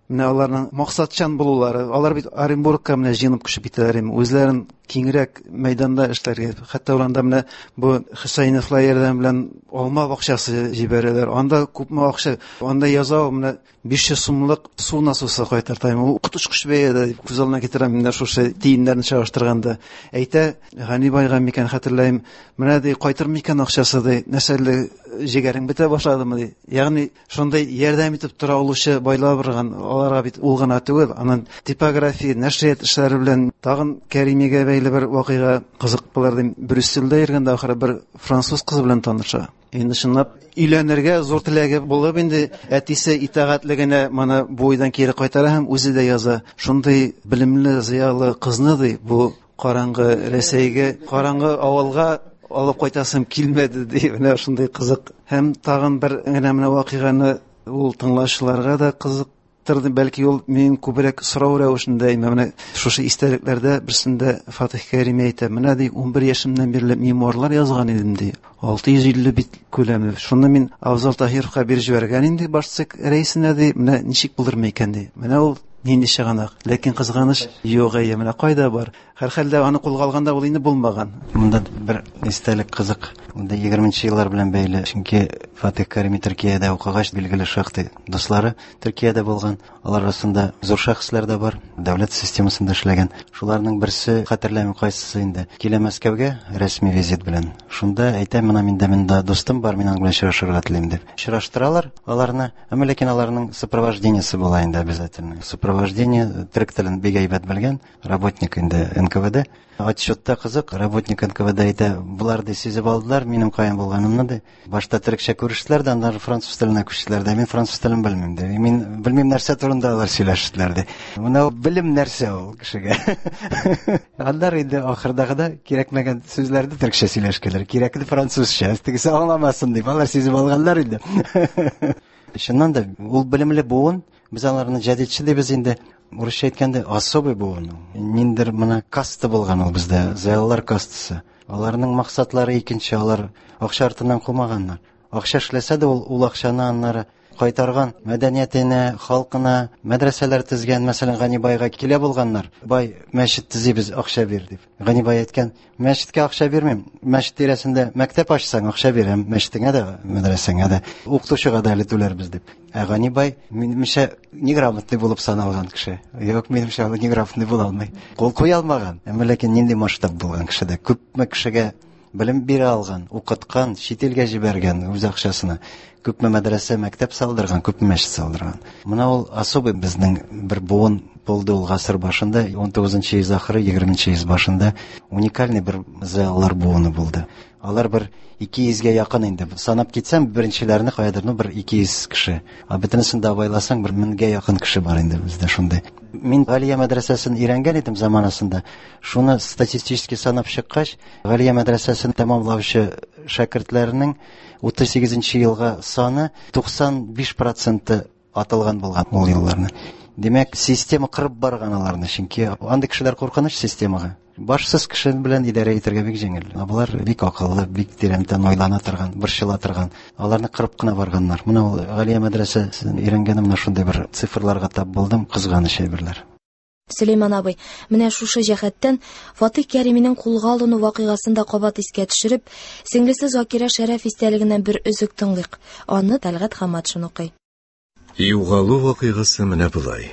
E: менә аларның максатчан булулары, алар бит Оренбургка менә җыенып кешеп китәләр, үзләрен киңрәк мәйданда эшләргә, хәтта уранда менә бу Хусайновлар ярдәм белән алма бакчасы җибәрәләр. Анда күпме акча, анда яза менә 500 сумлык су насосы кайтартайм. Ул котышкыч бәядә дип күз алдына китерәм менә шушы тиеннәрне чагыштырганда. Әйтә, Гани байга микән хәтерләйм, менә ди кайтыр микән акчасы ди, нәрсәле җигәрең бетә башладымы ди. Ягъни шундый ярдәм итеп тора алучы байлар барган, аларга бит ул гына түгел, аның типография, нәшрият эшләре белән тагын Кәримигә бәйле бер вакыйга кызык булар ди. Брюссельдә йөргәндә ахыры бер француз кызы белән таныша. Инде шунлап өйләнергә зур теләге булып, инде әтисе итәгатьлегенә моны буйдан кире кайтара һәм үзе дә яза. Шундый белемле, зыялы кызны ди бу караңгы Рәсәйгә, караңгы авылга алып кайтасым килмәде ди. Менә шундый кызык. Һәм тагын бер менә вакыйганы ул тыңлаучыларга да кызык торды, бәлки ул мин күбрәк сорау рәвешендә менә шушы истәлекләрдә берсендә Фатих Кәрим әйтә, менә ди 11 яшемнән бирле мемуарлар язган идем ди. 650 бит күләме. Шуны мин Авзал Таһировка биреп җибәргән инде башсык рәисенә ди. Менә ничек булырмы икән ди. Менә ул нинди чыганак. Ләкин кызганыч юк, менә кайда бар. Һәр хәлдә аны кулга алганда ул инде булмаган.
G: Монда бер истәлек кызык. Монда 20-нче еллар белән бәйле. Чөнки Фатих Кәрим Төркиядә укыгач, билгеле шактый дуслары Төркиядә булган. Алар арасында зур шәхесләр дә бар, дәүләт системасында эшләгән. Шуларның берсе, хәтерләмим кайсысы инде, килә Мәскәүгә рәсми визит белән. Шунда әйтәм, миндә достым бар, мин аңа очрашырга телим дип. Очраштыралар аларны, әмма ләкин аларның сопровождениесе була инде обязательно. Сопровождение төрек телен бик әйбәт белгән работник инде НКВД. Отчетта кызык, работник НКВД әйтә, булар ди сизеп алдылар минем каян булганымны ди. Башта төрекчә күрештеләр дә, аннан француз теленә күчтеләр дә. Мин француз телен белмим ди. Мин белмим нәрсә турында алар сөйләштеләр ди. Моны белем нәрсә ул кешегә. Алар инде ахырдагыда кирәкмәгән сүзләрне төрекчә сөйләшкәләр. Кирәкле французча. Тегесе аңламасын дип алар сизеп алганнар инде. Шуннан да ул белемле буын, без аларны җәдитче дибез инде. Урысча әйткәндә особый буын. Ниндер моны каста булган ул бездә, зыялылар кастасы. Аларның максатлары икенче, алар акча артыннан кумаганнар. Акча эшләсә дә ул акчаны аннары кайтарган, мәдәниятенә, халкына, мәдрәсәләр төзгән, мәсәлән, Гани байга килә булганнар. Бай, мәчет төзибез, акча бир дип. Гани бай әйткән, мәчеткә акча бирмим. Мәчет тирәсендә мәктәп ачсаң, акча бирәм, мәчетеңә дә, мәдрәсәңә дә, укытучыга да түләрбез дип. Гани бай минемчә неграмотный булып саналган кеше. Юк, минемчә ул неграмотный була алмый. Кул куя алмаган. Әмма ләкин нинди масштаб булган кешедә күпме кешегә белем бирә алган, укыткан, чит илгә җибәргән үз акчасына. Күпме мәдрәсә, мәктәп салдырган, күпме мәчет салдырган. Моны ул особый безнең бер буын булды ул гасыр башында, 19-нчы йөз ахыры, 20-нчы йөз башында уникальный бер зыялылар буыны булды. Алар бер 200-гә якын инде. Санап китсәм, беренчеләрне каядыр, бер 200 кеше. Бөтенесен дә байласаң, бер 1000-гә якын кеше бар инде бездә шундый. Мин Галия мәдрәсәсен өйрәнгән идем заманасында. Шуны статистически санап чыккач, Галия мәдрәсәсен тәмамлаучы шәкертләрнең 38-нчы елга саны 95% атылган булган ул елларны. Демәк, система кырып барган аларны, чөнки андый кешеләр куркыныч системага. Башсыз кеше белән идарә итәргә бик җиңел. Булар бик акыллы, бик тирәнтен уйлана торган, борчыла торган. Аларны кырып кына барганнар. Менә ул Галия мәдрәсәсен өйрәнгәнемне шундый бер цифрларга тап булдым, кызганыч әйберләр.
D: Сөләйман абый, менә шушы җәһәттән Фатих Кәриминең кулга алыну вакыйгасында кабат искә төшереп, сеңлесе Закира Шәрәф истәлегеннән бер өзек тыңлыйк. Аны Тәлгать Хаматшин укый.
A: Югалу вакыйгасы менә булай.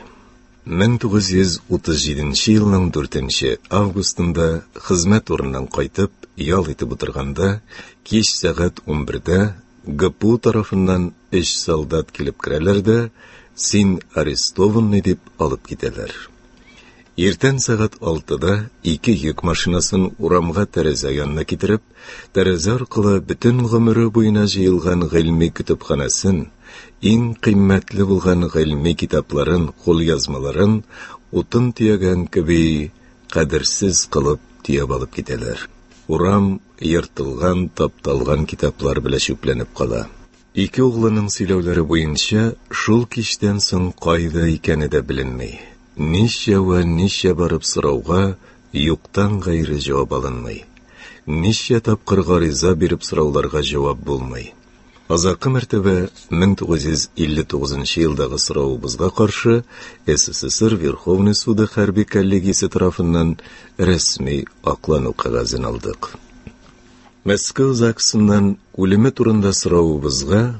A: 1937 елның 4 августында хезмәт урынынан кайтып, ял итеп утырганда, кич сәгать 11дә ГПУ тарафыннан 3 солдат килеп керәләр дә, син арестованный дип алып китәләр. Иртән сәгать 6да 2 йөк машинасын урамга тәрәзә янына китереп, тәрәзә аркылы бөтен гомере буена җыелган гыйльми көтепханәсен, иң кыйммәтле булган гыйльми китапларын, кулъязмаларын утын төягән кеби кадерсез кылып төяп алып китәләр. Урам йыртылган, тапталган китаплар белән чүпләнеп кала. Ике углының сөйләүләре буенча, шул кичтән соң кайда икәне дә беленми. Ничә барып сорауга юктан гайры җавап алынмый. Ничә тапкыр гариза биреп сорауларга җавап булмый. Азакы мәртәбә 1959 елдагы соравыбызга каршы СССР Верховный суды хәрби коллегиясе тарафыннан рәсми аклану кагазын алдык. Мәскәү ЗАГСыннан үлеме турында соравыбызга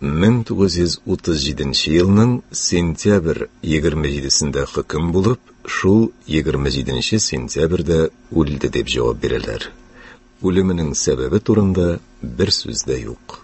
A: 1937 елның сентябрь 27-сендә хөкем булып, шул 27 сентябрьдә үлде дип җавап бирәләр. Үлеменең сәбәбе турында бер сүз дә юк.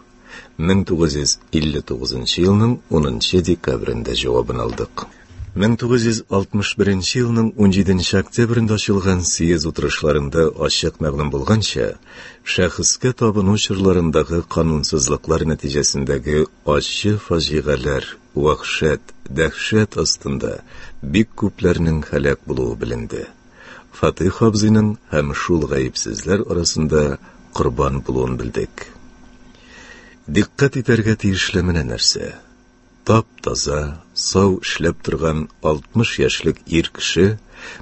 A: 1959 елның 10 декабрендә җавабын алдык. 1961 елның 17 октябрендә ачылган съезд утырышларында ачык мәгълүм булганча, шәхескә табыну чорларындагы канунсызлыклар нәтиҗәсендәге ачы фаҗигаләр, вахшат, дәһшәт астында бик күпләрнең һәлак булуы беленде. Фатих абзыйның һәм шул гаепсезләр арасында корбан булуын белдек. Диккать итәргә тиешле менә нәрсә. Тап-таза, сау эшләп торган 60 яшьлек ир кеше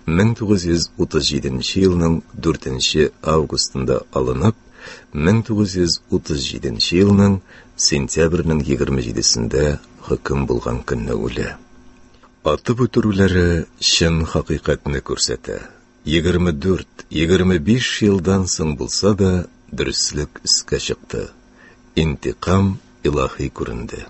A: 1937 елның 4 августында алынып, 1937 елның сентябрьнең 27-сендә хөкем булган көнне үлә. Атып үтерүләре чын хакыйкатьне күрсәтә. 24-25 елдан соң булса да дөреслек үскә чыкты. Интикам илаһи күренде.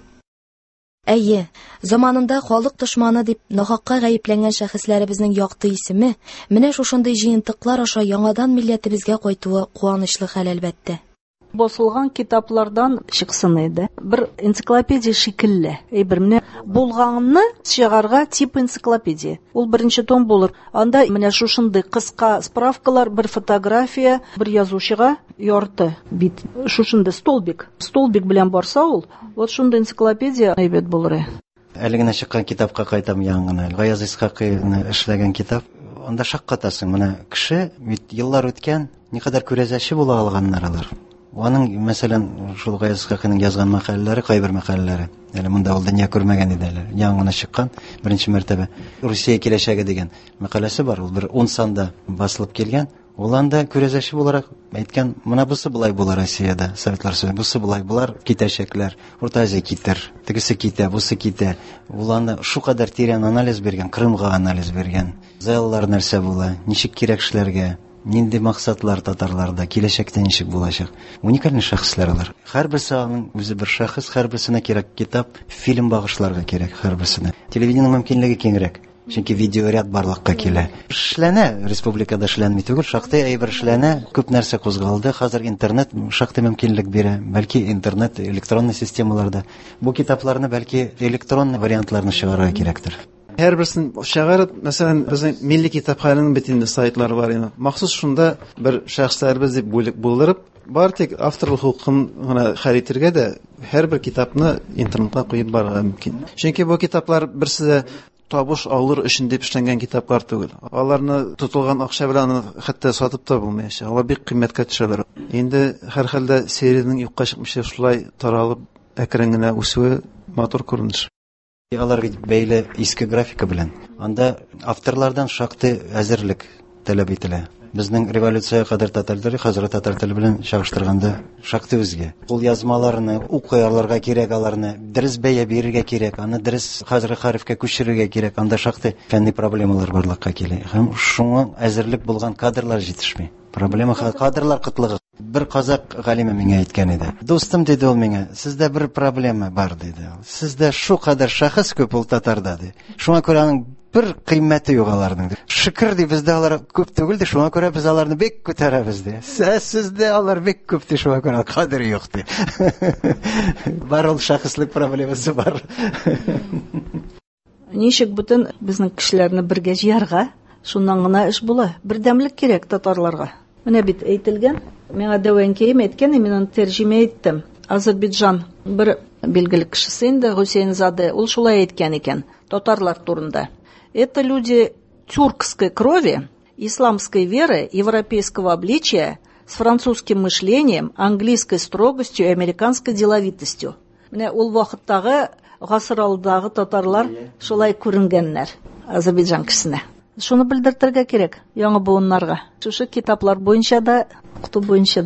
D: Әйе, заманында халык дошманы дип нахакка гаепләнгән шәхесләребезнең якты исеме менә шушындый җыентыклар аша яңадан милләтебезгә кайтуы куанычлы хәл әлбәттә.
F: Басылган китаплардан чыксын иде. Бер энциклопедия шикелле. Бер менә булганны чыгарга тип энциклопедия. Ул беренче том булыр. Анда менә шушындый кыска справкалар, бер фотография, бер язучыга ярты бит. Шушындый столбик белән барса ул, вот шундый энциклопедия әйбәт булыр.
G: Әле генә чыккан китапка кайтам яңгына. Гаяз Исхакыйны эшләгән китап. Анда шаккатасың, менә кеше бит еллар үткән, никадәр күрәзәче була алганнар алар. Аның, мәсәлән, шул Гаяз Исхакыйның язган мәкаләләре, кайбер мәкаләләре. Әле монда ул дөнья күрмәгән иде әле. Яңгына чыккан, беренче мәртәбә Русия киләчәге дигән мәкаләсе бар. Ул бер 10 санда басылып килгән. Ул анда күрәзәче буларак әйткән, менә бусы булай була Россиядә, Советлар Союзы, бусы булай булар, китәчәкләр, Урта Азия китер, тегесе китә, бусы китә. Ул анда шукадәр тирән анализ биргән, Крымга анализ биргән. Зыялылар нәрсә була, ничек кирәк эшләргә, нинди максатлар татарларда, киләчәктә ничек булачак. Уникаль шәхесләр алар. Һәрберсе аның үзе бер шәхес, һәрберсенә кирәк китап, фильм багышларга кирәк һәрберсенә. Телевидениеның мөмкинлеге киңрәк. Чөнки видеоряд барлыкка килә. Эшләнә, республикада эшләнми түгел, шактый әйбер эшләнә, күп нәрсә кузгалды. Хәзер интернет шактый мөмкинлек бирә. Бәлки интернет электронный системаларда. Бу китапларны бәлки электронный вариантларны чыгарырга кирәктер.
E: Һәрберсен чыгарып, мәсәлән, безнең милли китапханәнең битендә сайтлары бар инде. Махсус шунда бер шәхесләрбез дип булдырып, бар тик авторлык хукукын гына хәритергә дә һәрбер китапны интернетка куеп барырга мөмкин. Чөнки бу китаплар берсе табыш алыр өчен дип эшләнгән китаплар түгел. Аларны тотылган акча белән хәтта сатып та булмаячак. Алар бик кыйммәткә төшәләр. Инде һәр хәлдә сериянең юкка чыкмыйча шулай таралып әкрен генә үсүе матур күренеш.
G: Аларга бәйле иске графика белән. Анда авторлардан шактый әзерлек таләп ителә. Безнең революция кадәр татар теле, хәзер татар теле белән чагыштырганда шактый үзгә. Ул язмаларны укыярларга кирәк, аларны дөрес бәя бирергә кирәк, аны дөрес хәзерге хәрефкә күчерергә кирәк. Анда шактый фәнни проблемалар барлыкка килә. Һәм шуңа әзерлек булган кадрлар җитешми. Проблема кадрлар кытлыгы. Бер казак галиме миңа әйткән иде. Достым, диде ул миңа, сездә бер проблема бар диде. Сездә шу кадәр шәхес күп ул татарда ди. Шуңа күрә аның бер кыйммәте юк аларның. Шөкер ди, бездә алар күп түгел ди, шуңа күрә без аларны бик күтәрәбез ди. Сездә алар бик күп ди, шуңа күрә кадер юк ди. Бар ул шәхеслек проблемасы бар.
F: Ничек бүтән безнең кешеләрне бергә җыярга, шуннан гына эш була. Бердәмлек кирәк татарларга. Менә бит әйтелгән, миңа Дәвәнкәем әйткән, мин аны тәрҗемә иттем. Азербайҗан бер билгеле кешесе инде, Гусейнзаде, ул шулай әйткән икән, татарлар турында. Это люди тюркской крови, исламской веры, европейского обличия, с французским мышлением, английской строгостью и американской деловитостью. Менә ул вакыттагы гасыр алдагы татарлар шулай күренгәннәр Азербайҗан кешесенә. Шуны белдертергә кирәк яңа буыннарга. Шушы китаплар буенча да, укыту буенча да.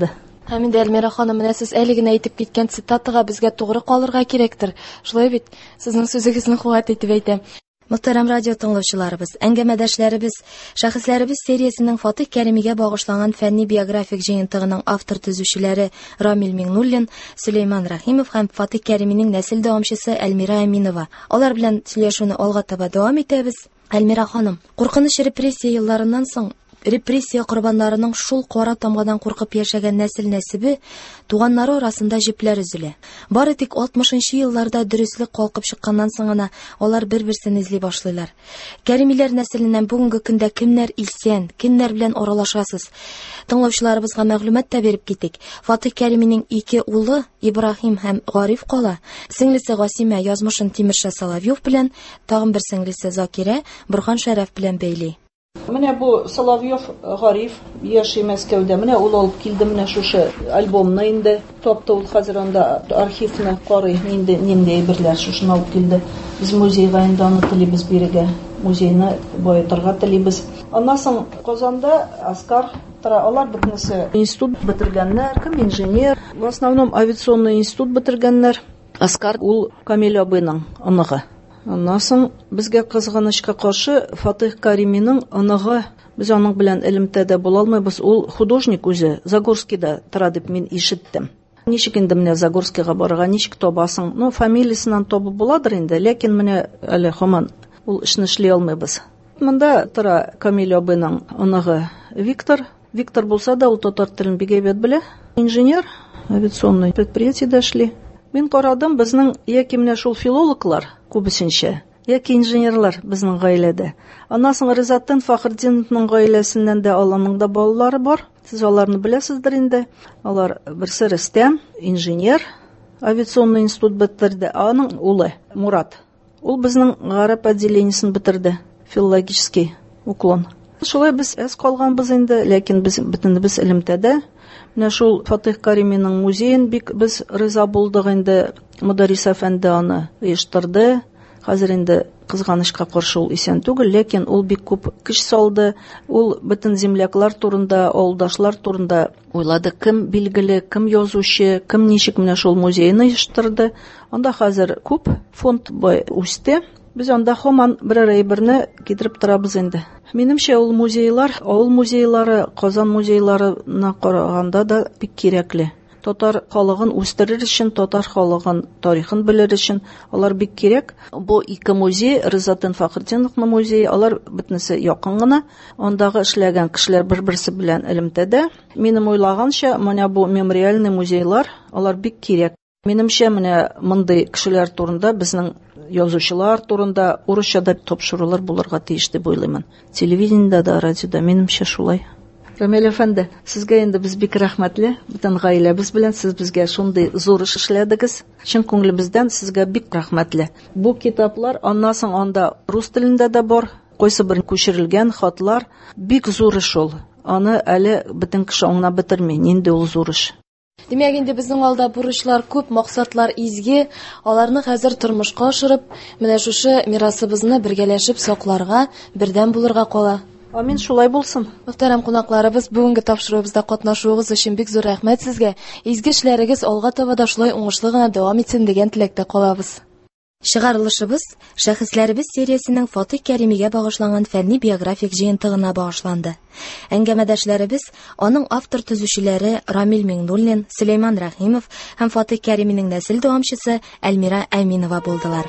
H: Һәм инде Әлмира ханым, менә сез әле генә әйтеп киткән цитатага безгә тугры калырга кирәктер. Шулай бит? Сезнең сүзегезне куәт итеп әйтәм.
D: Мөхтәрәм радио тыңлаучыларыбыз, әңгәмәдәшләребез, шәхесләребез сериясенең Фатих Кәримигә багышланган фәнни биографик җыентыгының автор төзүчеләре Рамил Миңнуллин, Сөләйман Рәхимов һәм Фатих Кәриминең нәсел дәвамчысы Әлмира Әминова. Алар белән сөйләшүне алга таба дәвам итәбез. Әлмира ханым, куркыныч репрессия елларыннан соң репрессия корбаннарының шул кара тамгадан куркып яшәгән нәсел-нәсебе туганнары арасында җепләр өзелә. Бары тик 60-нчы елларда дөрестлек калкып чыкканнан соң гына алар бер-берсен эзли башлыйлар. Кәримиләр нәселеннән бүгенге көндә кемнәр илсән, кемнәр белән аралашасыз? Тыңлаучыларыбызга мәгълүмат та биреп китик. Фатих Кәриминең 2 улы Ибраһим һәм Гариф кала. Сеңлесе Гасимә язмышын Тимерша Соловьев белән, тагын бер сеңлесе Закира Борхан Шәрәф белән бәйли.
F: Менә бу Соловьев Гариф яши Мәскәүдә. Менә ул алып килде менә шушы альбомны инде. Тапты ул хәзер анда архивны карый. Нинди әйберләр шушыны алып килде. Без музейга инде аны телибез бирегә. Музейны баетырга телибез. Аннан соң Казанда Аскар тора, алар бөтенесе институт бетергәннәр, кем инженер, в основном авиационный институт бетергәннәр. Аскар ул Камил абыйның оныгы. Аннан соң безгә кызганычка каршы Фатих Кәриминең оныгы, без аның белән элемтәдә була алмыйбыз. Ул художник үзе, Загорскийда тора дип мин ишеттем. Ничек инде менә Загорскийга барырга, ничек табасың? Ну, фамилиясеннән табып буладыр инде, ләкин менә әле һаман ул эшне эшли алмыйбыз. Монда тора Камил абыйның оныгы Виктор. Виктор булса да ул татар телен бик әйбәт белә. Инженер, авиационный предприятиедә эшли. Мин карадым, безнең яки менә шул филологлар күбесенчә, яки инженерлар безнең гаиләдә. Аннан соң Ризаттин Фахрдиновның гаиләсеннән дә аларның да балалары бар. Сез аларны беләсездер инде. Алар берсе Рөстәм, инженер, авиационный институт бетерде. Аның улы Мурат. Ул безнең гарәп отделениесен бетерде, филологический уклон. Шулай без әз калганбыз инде, ләкин без бөтенебез элемтәдә. Менә шул Фатих Кәриминең музеен бик без риза булдык инде. Мударис әфәнде аны оештырды. Хәзер инде кызганычка каршы ул исән түгел, ләкин ул бик күп көч салды. Ул бөтен земляклар турында, авылдашлар турында уйлады. Кем билгеле, кем язучы, кем ничек менә шул музейны оештырды. Анда хәзер күп фонд бай үсте. Без анда һаман берәр әйберне китереп торабыз инде. Минемчә, ул музейлар, авыл музейлары, Казан музейларына караганда да бик кирәкле. Татар халыгын үстерер өчен, татар халыгын тарихын белер өчен алар бик кирәк. Бу 2 музей, Ризаттин Фахрдиновның музее, алар бөтенесе якын гына. Андагы эшләгән кешеләр бер-берсе белән элемтәдә. Минем уйлаганча, менә бу мемориальный музейлар, алар бик кирәк. Минемчә, менә мондый кешеләр турында безнең язучылар турында урысчада тапшырулар булырга тиеш дип уйлыймын. Телевидениедә дә, радиода, минемчә шулай. Рамил әфәнде, сезгә инде без бик рәхмәтле, бөтен гаиләбез белән сез безгә шундый зур эш эшләдегез. Чын күңелебездән сезгә бик рәхмәтле. Бу китаплар аннан соң анда рус телендә дә бар, кайсы бер күчерелгән хатлар, бик зур эш ул. Аны әле бөтен кеше аңлап бетерми, нинди ул зур эш.
H: Димәк, инде безнең алда бурычлар күп, максатлар изге, аларны хәзер тормышка ашырып, менә шушы мирасыбызны бергәләшеп сакларга, бердәм булырга кала.
F: Амин, шулай булсын.
H: Мөхтәрәм кунакларыбыз, бүгенге тапшыруыбызда катнашуыгыз өчен бик зур рәхмәт сезгә. Изге эшләрегез алга таба да шулай уңышлы гына дәвам итсен дигән теләктә калабыз.
D: Чыгарылышыбыз шәхесләребез сериясенең Фатих Кәримигә багышланган фәнни биографик җыентыгына багышланды. Әңгәмәдәшләребез аның автор төзүчеләре Рамил Миңнуллин, Сөләйман Рәхимов һәм Фатих Кәриминең нәсел дәвамчысы Әлмира Әминова булдылар.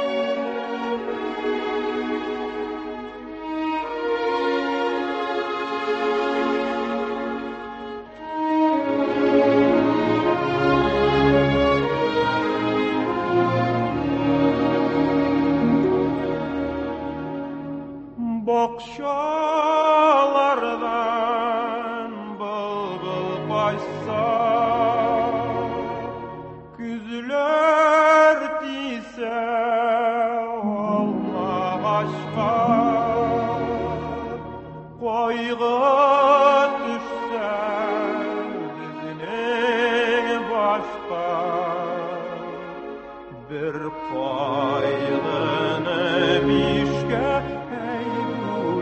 I: Bokşalardan bılbıl kaçsa, küzüler tise olma aşka, koyga düşse dizine başka, bir kaygını mişke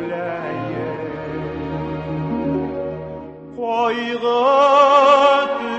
I: Koyga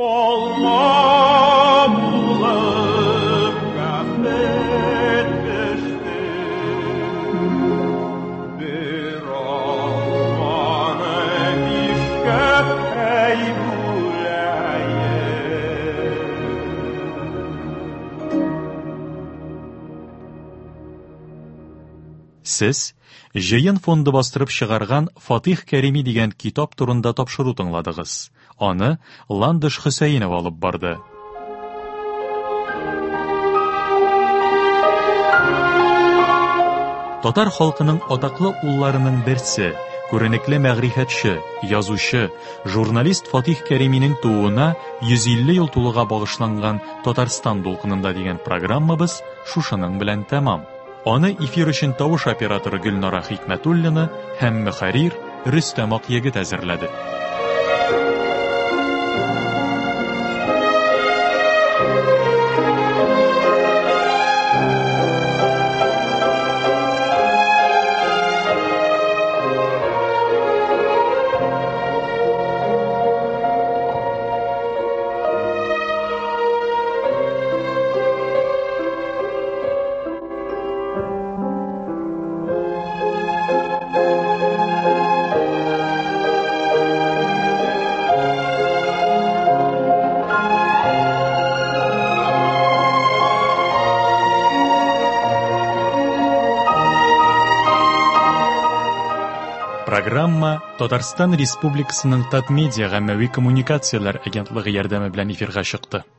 I: Olma bulup gaflet düştü. Bir olmanı dişke ey buleye.
C: Сез Җыен фонды бастырып чыгарган Фатих Кәрими дигән китап турында тапшыру тыңладыгыз. Аны Ландыш Хөсәенов алып барды. Татар халкының атаклы улларының берсе, күренекле мәгърифәтче, язучы, журналист Фатих Кәриминең тууына 150 ел тулуга багышланган Татарстан дулкынында дигән программабыз шушының белән тәмам. Аны эфир өчен тавыш операторы Гөлнара Хикмәтуллина һәм мөхәррир Рөстәм Акъегет әзерләде. Программа Татарстан Республикасының Татмедиа гаммәви коммуникацияләр агентлыгы ярдәме белән эфирга чыкты.